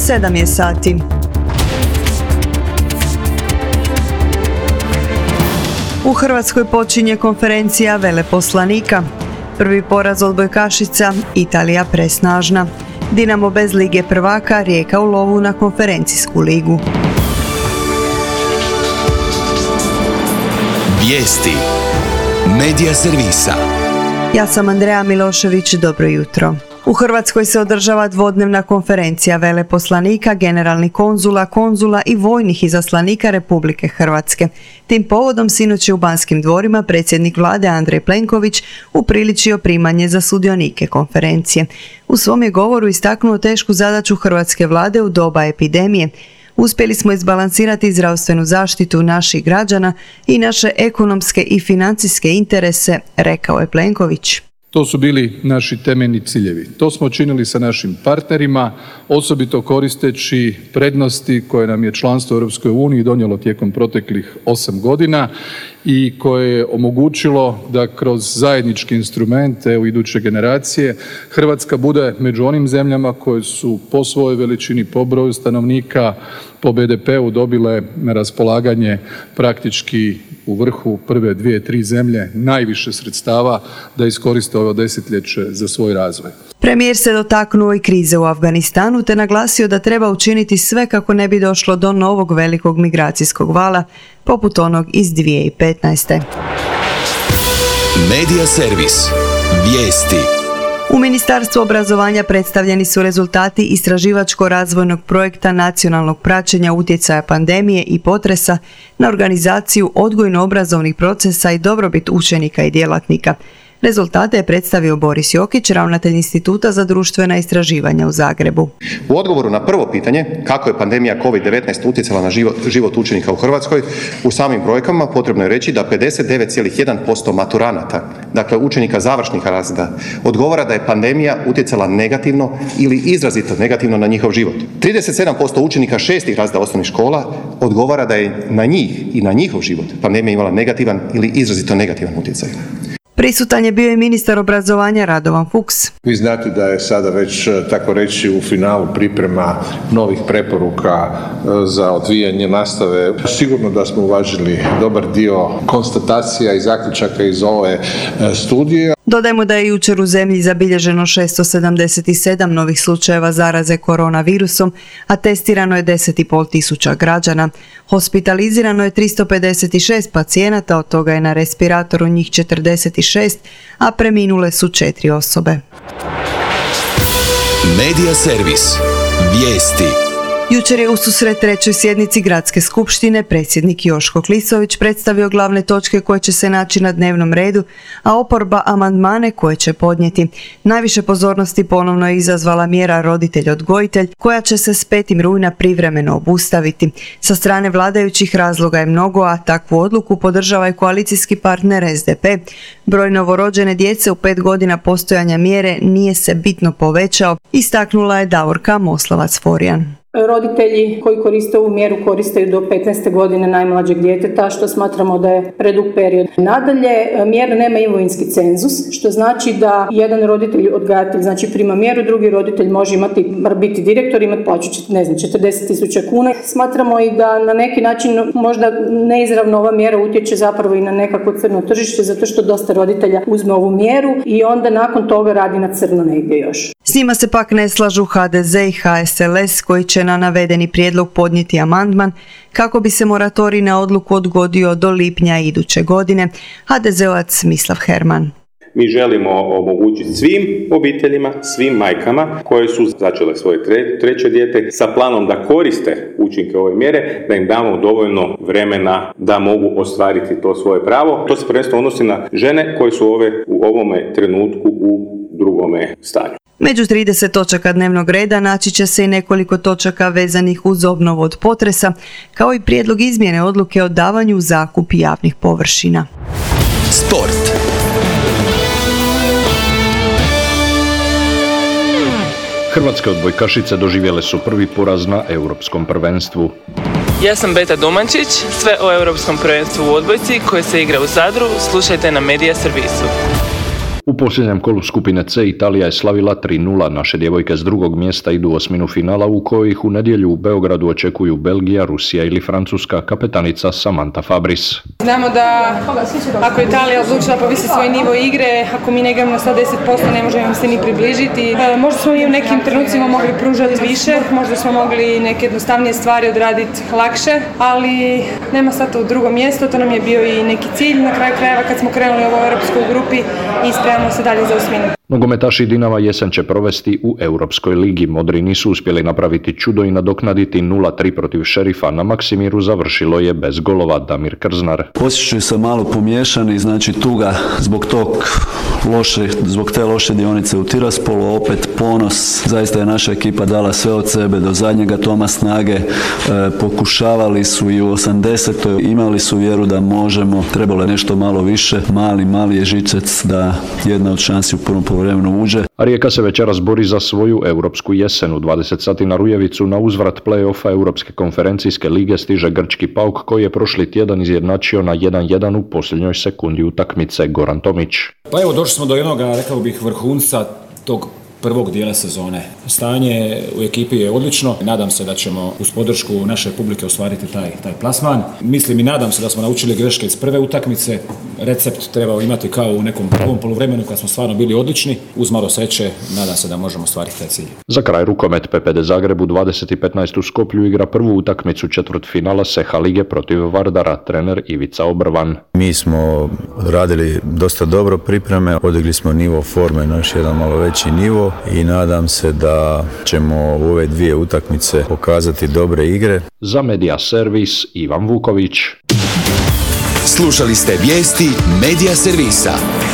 7 je sati. U Hrvatskoj počinje konferencija veleposlanika. Prvi poraz odbojkašica, Italija presnažna. Dinamo bez Lige prvaka, Rijeka u lovu na konferencijsku ligu. Vijesti Medija servisa. Ja sam Andreja Milošević, dobro jutro. U Hrvatskoj se održava dvodnevna konferencija veleposlanika, generalnih konzula i vojnih izaslanika Republike Hrvatske. Tim povodom sinoć je u Banskim dvorima predsjednik vlade Andrej Plenković upriličio primanje za sudionike konferencije. U svom je govoru istaknuo tešku zadaću hrvatske vlade u doba epidemije. Uspjeli smo izbalansirati zdravstvenu zaštitu naših građana i naše ekonomske i financijske interese, rekao je Plenković. To su bili naši temeljni ciljevi. To smo činili sa našim partnerima, osobito koristeći prednosti koje nam je članstvo u EU donijelo tijekom proteklih 8 godina i koje je omogućilo da kroz zajednički instrument EU iduće generacije Hrvatska bude među onim zemljama koje su po svojoj veličini, po broju stanovnika, po BDP-u dobile na raspolaganje praktički u vrhu prve 2-3 zemlje najviše sredstava da iskoriste ovo desetljeće za svoj razvoj. Premijer se dotaknuo i krize u Afganistanu te naglasio da treba učiniti sve kako ne bi došlo do novog velikog migracijskog vala poput onog iz 2015. Medija servis. Vijesti. U Ministarstvu obrazovanja predstavljeni su rezultati istraživačko-razvojnog projekta nacionalnog praćenja utjecaja pandemije i potresa na organizaciju odgojno-obrazovnih procesa i dobrobit učenika i djelatnika. Rezultate je predstavio Boris Jokić, ravnatelj Instituta za društvena istraživanja u Zagrebu. U odgovoru na prvo pitanje, kako je pandemija COVID-19 utjecala na život učenika u Hrvatskoj, u samim brojkama potrebno je reći da 59,1% maturanata, dakle učenika završnih razreda, odgovara da je pandemija utjecala negativno ili izrazito negativno na njihov život. 37% učenika 6. razreda osnovnih škola odgovara da je na njih i na njihov život pandemija imala negativan ili izrazito negativan utjecaj. Prisutan je bio i ministar obrazovanja Radovan Fuchs. Vi znate da je sada već, tako reći, u finalu priprema novih preporuka za odvijanje nastave. Sigurno da smo uvažili dobar dio konstatacija i zaključaka iz ove studije. Dodajmo da je jučer u zemlji zabilježeno 677 novih slučajeva zaraze koronavirusom, a testirano je 10,5 tisuća građana. Hospitalizirano je 356 pacijenata, od toga je na respiratoru njih 46, a preminule su 4 osobe. Medija servis. Vijesti. Jučer je ususret trećoj sjednici Gradske skupštine predsjednik Joško Klisović predstavio glavne točke koje će se naći na dnevnom redu, a oporba amandmane koje će podnijeti. Najviše pozornosti ponovno je izazvala mjera roditelj-odgojitelj, koja će se s 5. rujna privremeno obustaviti. Sa strane vladajućih razloga je mnogo, a takvu odluku podržava i koalicijski partner SDP. Broj novorođene djece u 5 godina postojanja mjere nije se bitno povećao, istaknula je Davorka Moslavac-Forijan. Roditelji koji koriste ovu mjeru koriste do 15. godine najmlađeg djeteta, što smatramo da je predug period. Nadalje, mjera nema imovinski cenzus, što znači da jedan roditelj odgajatelj prima mjeru, drugi roditelj može biti direktor, imati plaću 40.000 kuna. Smatramo i da na neki način možda neizravno ova mjera utječe zapravo i na nekakvo crno tržište, zato što dosta roditelja uzme ovu mjeru i onda nakon toga radi na crno negdje još. S njima se pak ne slažu HDZ i HSLS koji će na navedeni prijedlog podnijeti amandman kako bi se moratorij na odluku odgodio do lipnja iduće godine. HDZ-ovac Mislav Herman. Mi želimo omogućiti svim obiteljima, svim majkama koje su začele svoje treće dijete sa planom da koriste učinke ove mjere, da im damo dovoljno vremena da mogu ostvariti to svoje pravo. To se prvenstveno odnosi na žene koje su u ovome trenutku u drugome stanju. Među 30 točaka dnevnog reda naći će se i nekoliko točaka vezanih uz obnovu od potresa, kao i prijedlog izmjene odluke o davanju u zakup javnih površina. Sport. Hrvatske odbojkašice doživjele su prvi poraz na Europskom prvenstvu. Ja sam Beta Domančić, sve o Europskom prvenstvu u odbojci koje se igra u Zadru slušajte na Medija servisu. U posljednjem kolu skupine C Italija je slavila 3:0. Naše djevojke s drugog mjesta idu u osminu finala u kojoj ih u nedjelju u Beogradu očekuju Belgija, Rusija ili Francuska, kapetanica Samantha Fabris. Znamo da ako Italija odlučila povisi svoj nivo igre, ako mi ne igramo na 110% ne možemo im se ni približiti. Možda smo i u nekim trenucima mogli pružati više, možda smo mogli neke jednostavnije stvari odraditi lakše, ali nema sad to u drugo mjesto, to nam je bio i neki cilj na kraju krajeva kad smo krenuli u ovoj europskoj grupi i spremamo se dalje za osminu. Nogometaši Dinama jesen će provesti u Europskoj ligi. Modri nisu uspjeli napraviti čudo i nadoknaditi 0:3 protiv Šerifa. Na Maksimiru završilo je bez golova. Damir Krznar. Osjećaju se malo pomiješani, znači tuga zbog te loše dionice u Tiraspolu, opet ponos. Zaista je naša ekipa dala sve od sebe do zadnjega toma snage. Pokušavali su i u 80. imali su vjeru da možemo. Trebalo je nešto malo više. Mali je žicec da jedna od šansi u prvom poluvremenu uđe. A Rijeka se večeras bori za svoju europsku jesen. U 20 sati na Rujevicu na uzvrat play-offa Europske konferencijske lige stiže grčki Pauk koji je prošli tjedan izjednačio na 1:1 u posljednjoj sekundi utakmice. Goran Tomić. Pa evo, došli smo do jednog, rekao bih, vrhunca tog prvog dijela sezone. Stanje u ekipi je odlično. Nadam se da ćemo uz podršku naše publike ostvariti taj plasman. Mislim i nadam se da smo naučili greške iz prve utakmice. Recept trebao imati kao u nekom prvom poluvremenu kad smo stvarno bili odlični. Uz malo sreće nadam se da možemo ostvariti taj cilj. Za kraj rukomet. PPD Zagreb u 20:15 u Skoplju igra prvu utakmicu četvrtfinala Seha lige protiv Vardara. Trener Ivica Obrvan. Mi smo radili dosta dobro pripreme, odigli smo nivo forme, naš jedan malo veći nivo i nadam se da ćemo u ove dvije utakmice pokazati dobre igre. Za Media Servis Ivan Vuković. Slušali ste vijesti Media Servisa.